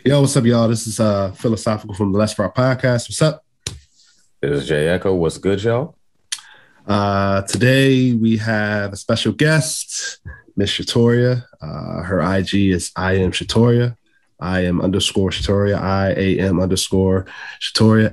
Yo, what's up, y'all? This is Philosophical from the Let's Rock Podcast. What's up? This is Jay Echo. What's good, y'all? Today we have a special guest, Miss Shatoria. Her IG is I am Shatoria. I am underscore Shatoria. IAM underscore Shatoria.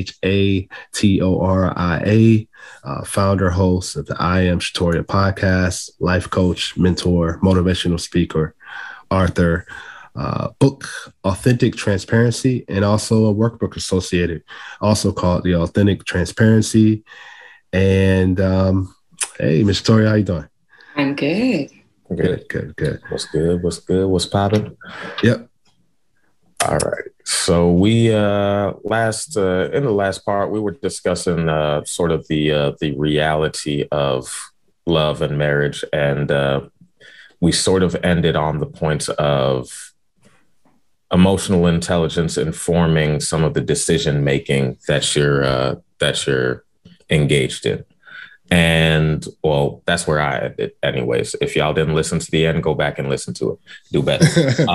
SHATORIA. Founder, host of the I am Shatoria podcast, life coach, mentor, motivational speaker, author. Book Authentic Transparency, and also a workbook associated, also called The Authentic Transparency. And hey, Miss Tori, how you doing? I'm good. Good. What's good? What's popping? Yep. All right. So we in the last part we were discussing sort of the reality of love and marriage, and we sort of ended on the point of emotional intelligence informing some of the decision making that you're engaged in. And well, that's where I ended anyways. If y'all didn't listen to the end, go back and listen to it. Do better.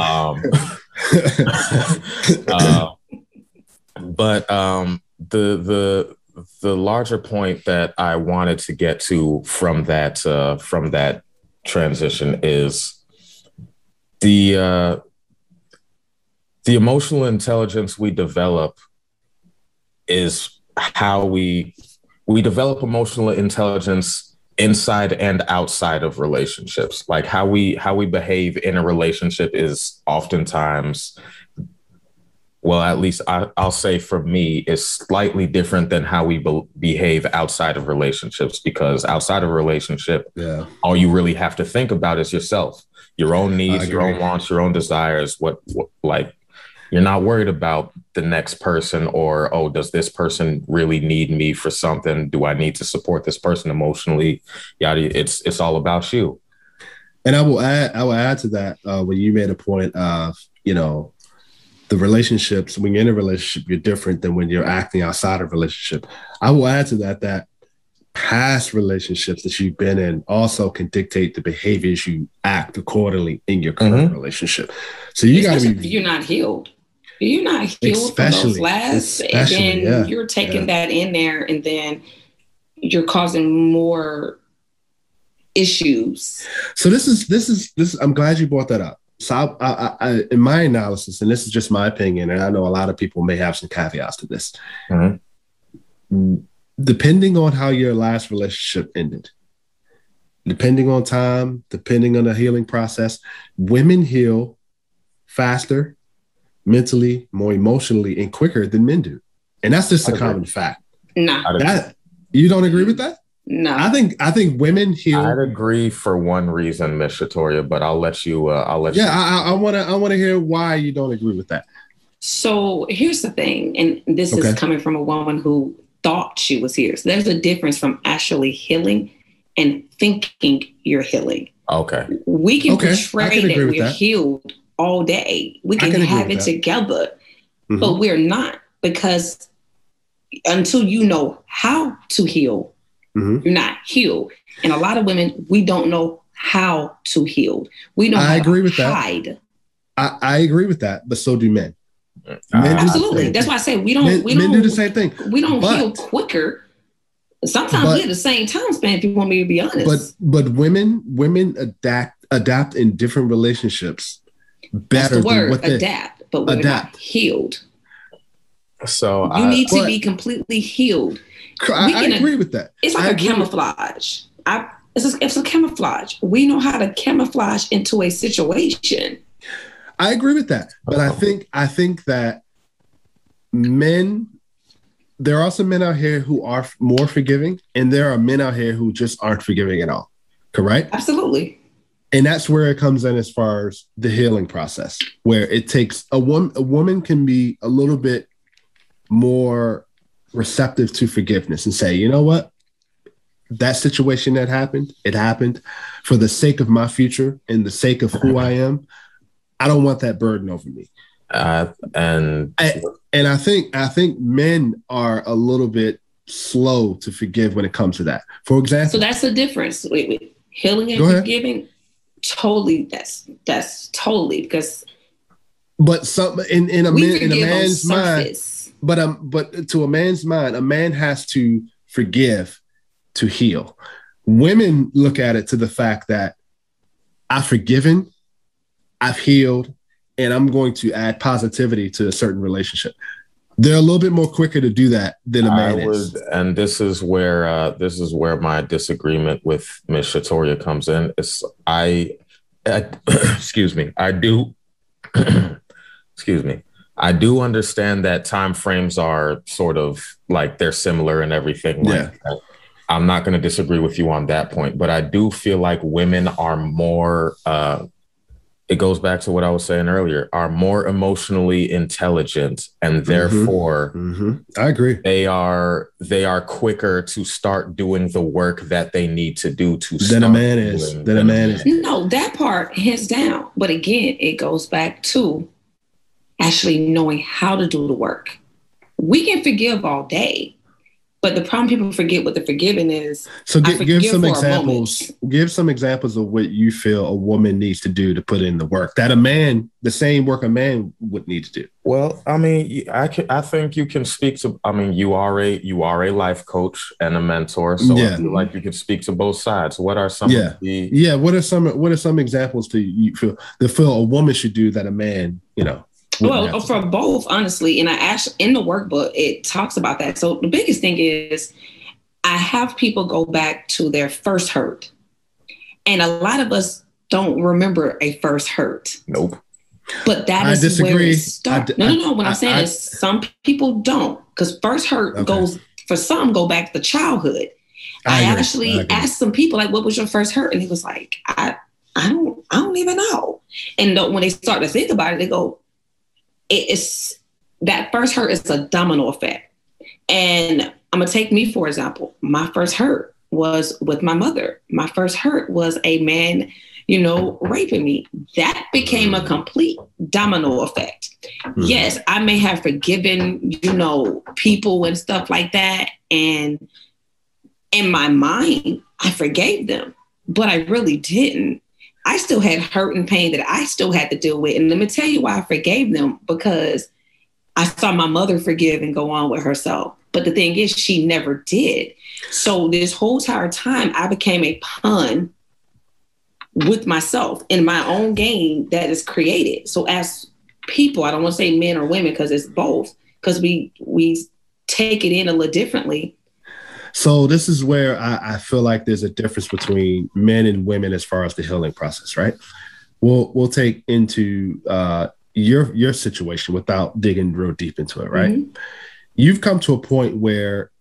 But the larger point that I wanted to get to from that transition is the emotional intelligence we develop is how we develop emotional intelligence inside and outside of relationships. Like how we behave in a relationship is oftentimes, well, at least I'll say for me, is slightly different than how we behave outside of relationships, because outside of a relationship, all you really have to think about is yourself, your own needs, your own wants, your own desires, what like, you're not worried about the next person or, oh, does this person really need me for something? Do I need to support this person emotionally? Yeah, it's all about you. And I will add to that when you made a point of, the relationships, when you're in a relationship, you're different than when you're acting outside of a relationship. I will add to that past relationships that you've been in also can dictate the behaviors you act accordingly in your current relationship. So you got to be. You're not healed. You're not healed from those last, and then you're taking that in there, and then you're causing more issues. So this is. I'm glad you brought that up. So I in my analysis, and this is just my opinion, and I know a lot of people may have some caveats to this. Depending on how your last relationship ended, depending on time, depending on the healing process, women heal faster, mentally, more emotionally, and quicker than men do. And that's just a common fact. No. You don't agree with that? No. I think women heal. I'd agree for one reason, Miss Shatoria, but I'll let you. I want to hear why you don't agree with that. So here's the thing, and this is coming from a woman who thought she was here. So there's a difference from actually healing and thinking you're healing. Okay. We can portray that we're healed all day. We can have it together, but we're not, because until you know how to heal, you're not healed. And a lot of women, we don't know how to heal. We know how to hide. I agree with that, but so do men. Absolutely. That's why I say we don't do the same thing. We don't heal quicker. Sometimes we at the same time span, if you want me to be honest. But women adapt in different relationships better. That's the word, adapt, but we're not healed. So you need to be completely healed. I agree with that. It's like a camouflage. It's a camouflage. We know how to camouflage into a situation. I agree with that, but I think that there are some men out here who are more forgiving, and there are men out here who just aren't forgiving at all. Correct? Absolutely. And that's where it comes in as far as the healing process, where it takes a woman can be a little bit more receptive to forgiveness and say, you know what? That situation that happened, it happened for the sake of my future and the sake of who I am. I don't want that burden over me. And I think men are a little bit slow to forgive when it comes to that. For example, so that's the difference. Wait. Healing and forgiving, totally. That's totally, because But some in a man's mind, but to a man's mind, a man has to forgive to heal. Women look at it to the fact that I've forgiven, I've healed, and I'm going to add positivity to a certain relationship. They're a little bit more quicker to do that than a man is. And this is where my disagreement with Ms. Shatoria comes in. Excuse me. I do understand that time frames are sort of like they're similar and everything. Like that. I'm not going to disagree with you on that point, but I do feel like women are more, it goes back to what I was saying earlier, are more emotionally intelligent, and therefore I agree. They are quicker to start doing the work that they need to do than a man is. No, that part hands down. But again, it goes back to actually knowing how to do the work. We can forgive all day, but the problem people forget what the forgiving is. So give some examples. Give some examples of what you feel a woman needs to do to put in the work that a man, the same work a man would need to do. Well, I mean, I think you can speak to. I mean, you are a life coach and a mentor, so I feel like you can speak to both sides. What are some of the? What are some examples do you feel a woman should do that a man, Well, for both, honestly, and I actually in the workbook it talks about that. So the biggest thing is I have people go back to their first hurt, and a lot of us don't remember a first hurt. Nope. But that is where it starts. No. What I'm saying is some people don't, because first hurt goes for some go back to childhood. I actually asked some people like, "What was your first hurt?" And he was like, "I don't even know." And when they start to think about it, they go, it's that first hurt is a domino effect. And I'm going to take me, for example. My first hurt was with my mother. My first hurt was a man, raping me. That became a complete domino effect. Mm-hmm. Yes, I may have forgiven, people and stuff like that. And in my mind, I forgave them, but I really didn't. I still had hurt and pain that I still had to deal with. And let me tell you why I forgave them, because I saw my mother forgive and go on with herself. But the thing is, she never did. So this whole entire time, I became a pawn with myself in my own game that is created. So as people, I don't want to say men or women, because it's both, because we take it in a little differently. So this is where I feel like there's a difference between men and women as far as the healing process, right? We'll take into your situation without digging real deep into it, right? Mm-hmm. You've come to a point where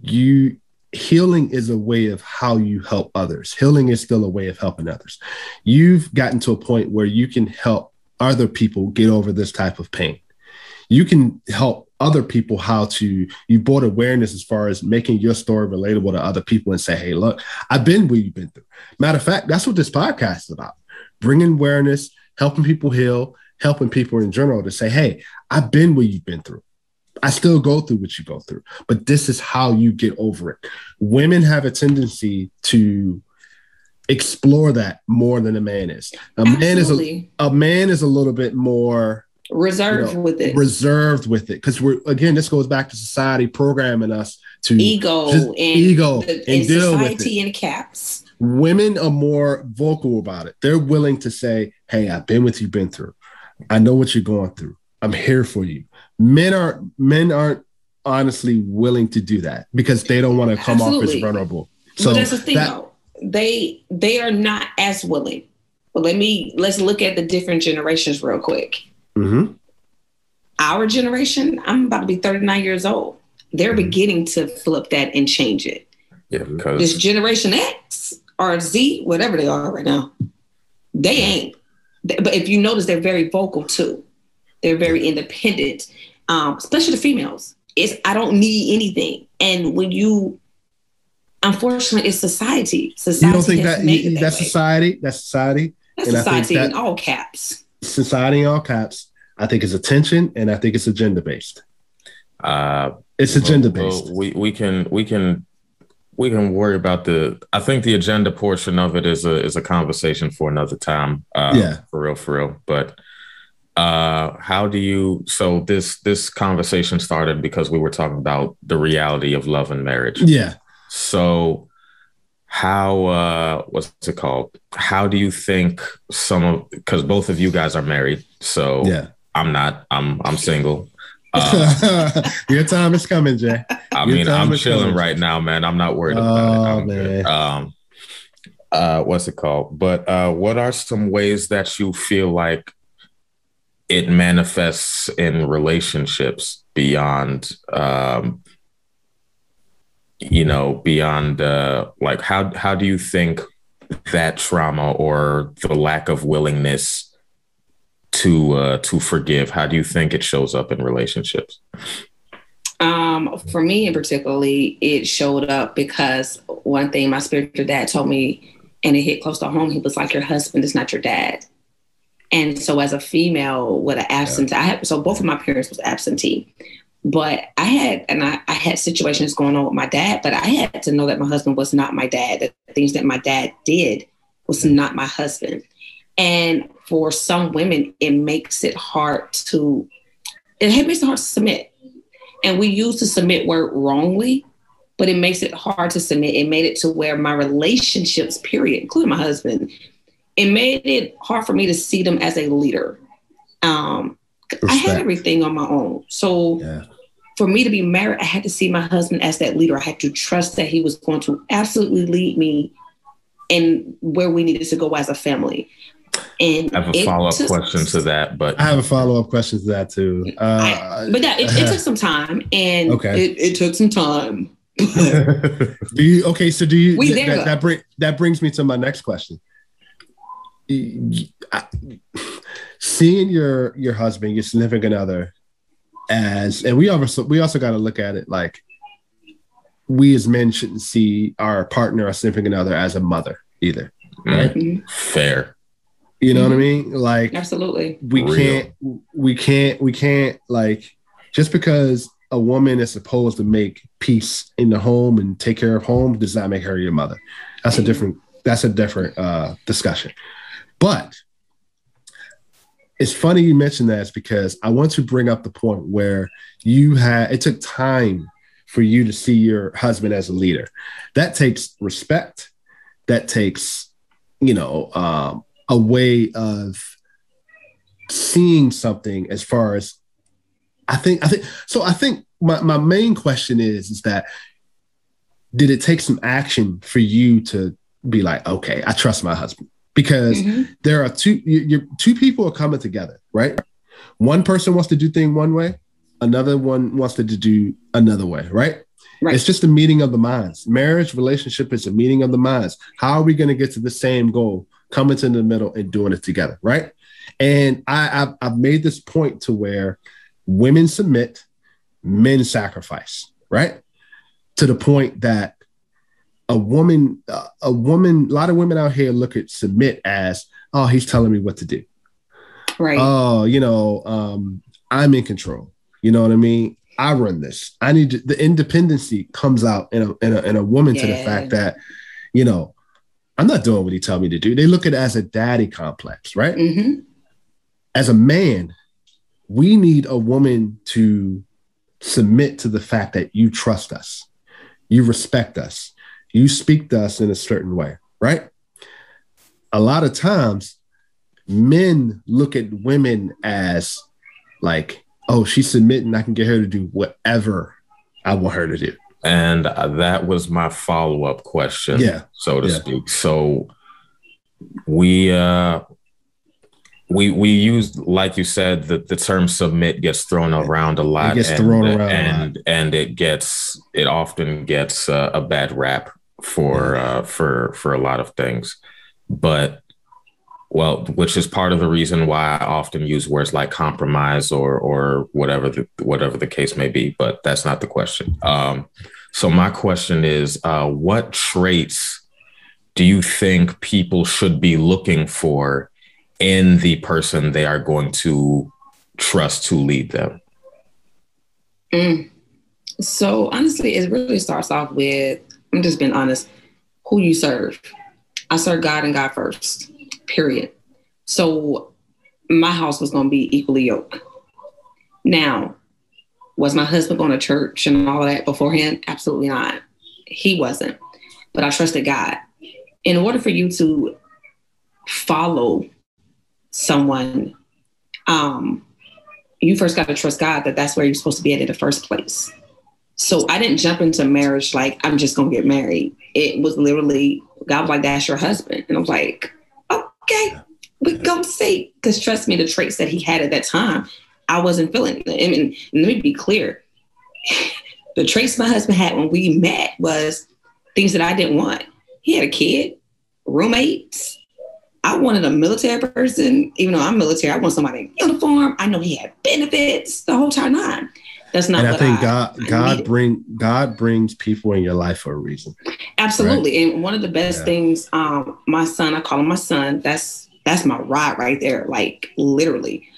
healing is a way of how you help others. Healing is still a way of helping others. You've gotten to a point where you can help other people get over this type of pain. You can help other people you brought awareness as far as making your story relatable to other people and say, hey, look, I've been where you've been through. Matter of fact, that's what this podcast is about. Bringing awareness, helping people heal, helping people in general to say, hey, I've been where you've been through. I still go through what you go through, but this is how you get over it. Women have a tendency to explore that more than a man is. A man is a little bit more reserved with it because this goes back to society programming us to ego and deal society with it. In caps. Women are more vocal about it. They're willing to say, hey, I've been what you've been through. I know what you're going through. I'm here for you. Men aren't honestly willing to do that because they don't want to come off as vulnerable. So that's the thing though. They are not as willing. But let's look at the different generations real quick. Mm-hmm. Our generation, I'm about to be 39 years old. They're beginning to flip that and change it. Yeah, because this Generation X or Z, whatever they are right now, they ain't. But if you notice, they're very vocal too. They're very independent, especially the females. I don't need anything. And when unfortunately, it's society. You don't think that's society? That's society? That's society in all caps. Society in all caps. I think it's attention, and I think it's agenda based. It's agenda based. We can worry about I think the agenda portion of it is a conversation for another time. For real. But How do you, so this conversation started because we were talking about the reality of love and marriage. Yeah. So how, what's it called? How do you think because both of you guys are married. So yeah. I'm not, I'm single. Your time is coming, Jay. I'm chilling right now, man. I'm not worried about it. What's it called? But what are some ways that you feel like it manifests in relationships beyond, like how do you think that trauma or the lack of willingness to forgive, how do you think it shows up in relationships? For me in particularly, it showed up because one thing my spiritual dad told me, and it hit close to home, he was like, your husband is not your dad. And so as a female with an absentee, so both of my parents was absentee, but I had situations going on with my dad, but I had to know that my husband was not my dad. The things that my dad did was not my husband. And for some women, it makes it hard to submit. And we use the submit word wrongly, but it makes it hard to submit. It made it to where my relationships, period, including my husband, it made it hard for me to see them as a leader. I had everything on my own. So for me to be married, I had to see my husband as that leader. I had to trust that he was going to absolutely lead me in where we needed to go as a family. And I have a follow-up question to that, but I have a follow-up question to that too. It took some time, and it took some time. That brings me to my next question. Seeing your husband, your significant other, and we also got to look at it like we as men shouldn't see our partner or significant other as a mother either. Right? Mm-hmm. Fair. You know what I mean? Like, absolutely. We can't like, just because a woman is supposed to make peace in the home and take care of home does not make her your mother. That's a different discussion. But it's funny you mentioned that, because I want to bring up the point where it took time for you to see your husband as a leader. That takes respect. That takes, a way of seeing something. As far as I think my main question is that, did it take some action for you to be like, okay, I trust my husband? Because there are two people are coming together, right? One person wants to do things one way, another one wants to do another way, right? Right. It's just a meeting of the minds. Marriage relationship is a meeting of the minds. How are we going to get to the same goal? Coming to the middle and doing it together, right? And I've made this point to where women submit, men sacrifice, right? To the point that a lot of women out here look at submit as, oh, he's telling me what to do. Right. Oh, I'm in control. You know what I mean? I run this. I need the independency comes out in a woman to the fact that, I'm not doing what he tells me to do. They look at it as a daddy complex, right? Mm-hmm. As a man, we need a woman to submit to the fact that you trust us, you respect us, you speak to us in a certain way, right? A lot of times, men look at women as like, oh, she's submitting, I can get her to do whatever I want her to do. And that was my follow-up question, so to speak. So we use, like you said, the term submit gets thrown around a lot. And it often gets a bad rap for a lot of things. But which is part of the reason why I often use words like compromise or whatever the case may be, but that's not the question. So my question is, what traits do you think people should be looking for in the person they are going to trust to lead them? So honestly, it really starts off with, I'm just being honest, who you serve. I serve God and God first. Period. So my house was going to be equally yoked. Now, was my husband going to church and all of that beforehand? Absolutely not. He wasn't. But I trusted God. In order for you to follow someone, you first got to trust God that that's where you're supposed to be at in the first place. So I didn't jump into marriage like, I'm just going to get married. It was literally, God was like, that's your husband. And I was like, okay, we're going to see. Because trust me, the traits that he had at that time, I wasn't feeling it. And let me be clear. The traits my husband had when we met was things that I didn't want. He had a kid, roommates. I wanted a military person. Even though I'm military, I want somebody in uniform. I know he had benefits, the whole time on. That's not. And I think God brings people in your life for a reason. Absolutely. Right? And one of the best things, my son, I call him my son. That's my ride right there, like literally.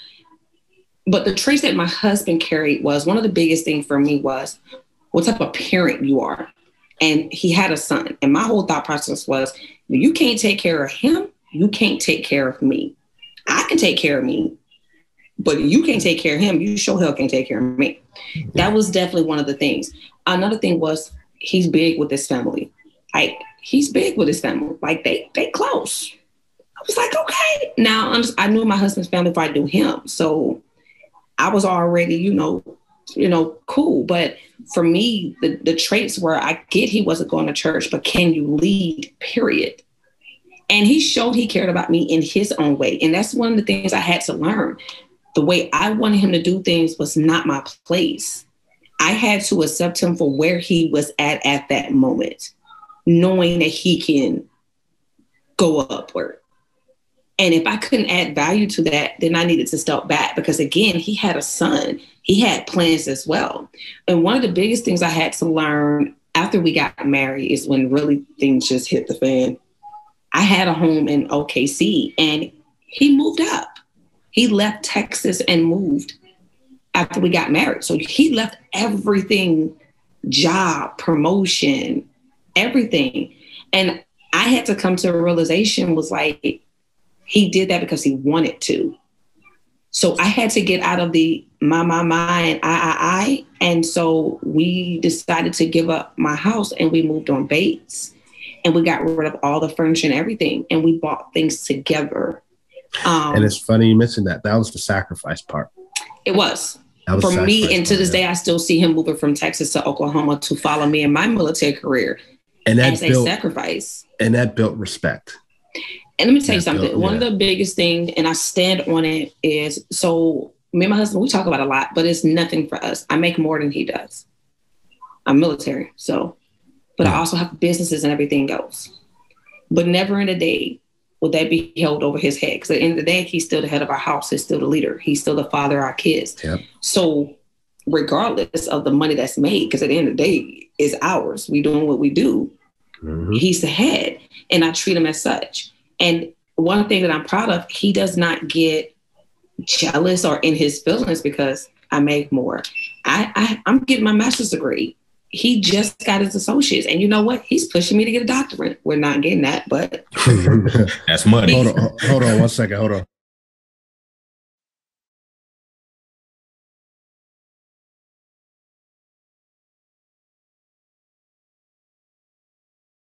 But the traits that my husband carried was one of the biggest things for me was what type of parent you are. And he had a son. And my whole thought process was, you can't take care of him. You can't take care of me. I can take care of me, but you can't take care of him. You sure hell can't take care of me. That was definitely one of the things. Another thing was he's big with his family. Like he's big with his family. Like they close. I was like, okay. Now I knew my husband's family before I knew him. So I was already, cool. But for me, the traits were, I get he wasn't going to church, but can you lead, period. And he showed he cared about me in his own way. And that's one of the things I had to learn. The way I wanted him to do things was not my place. I had to accept him for where he was at that moment, knowing that he can go upward. And if I couldn't add value to that, then I needed to step back because, again, he had a son. He had plans as well. And one of the biggest things I had to learn after we got married is when really things just hit the fan. I had a home in OKC and he moved up. He left Texas and moved after we got married. So he left everything, job, promotion, everything. And I had to come to a realization was like, he did that because he wanted to. So I had to get out of the my, and I. And so we decided to give up my house and we moved on Bates. And we got rid of all the furniture and everything. And we bought things together. And it's funny you mentioned that. That was the sacrifice part. It was. For me, and to this day, I still see him moving from Texas to Oklahoma to follow me in my military career. And that as a sacrifice. And that built respect. And let me tell you something. One of the biggest things, and I stand on it, is so me and my husband, we talk about a lot, but it's nothing for us. I make more than he does. I'm military, so. But I also have businesses and everything else. But never in a day would that be held over his head. Because at the end of the day, he's still the head of our house. He's still the leader. He's still the father of our kids. Yep. So regardless of the money that's made, because at the end of the day, it's ours. We doing what we do. Mm-hmm. He's the head. And I treat him as such. And one thing that I'm proud of, he does not get jealous or in his feelings because I make more. I'm getting my master's degree. He just got his associates. And you know what? He's pushing me to get a doctorate. We're not getting that, but that's money. Hold on 1 second. Hold on.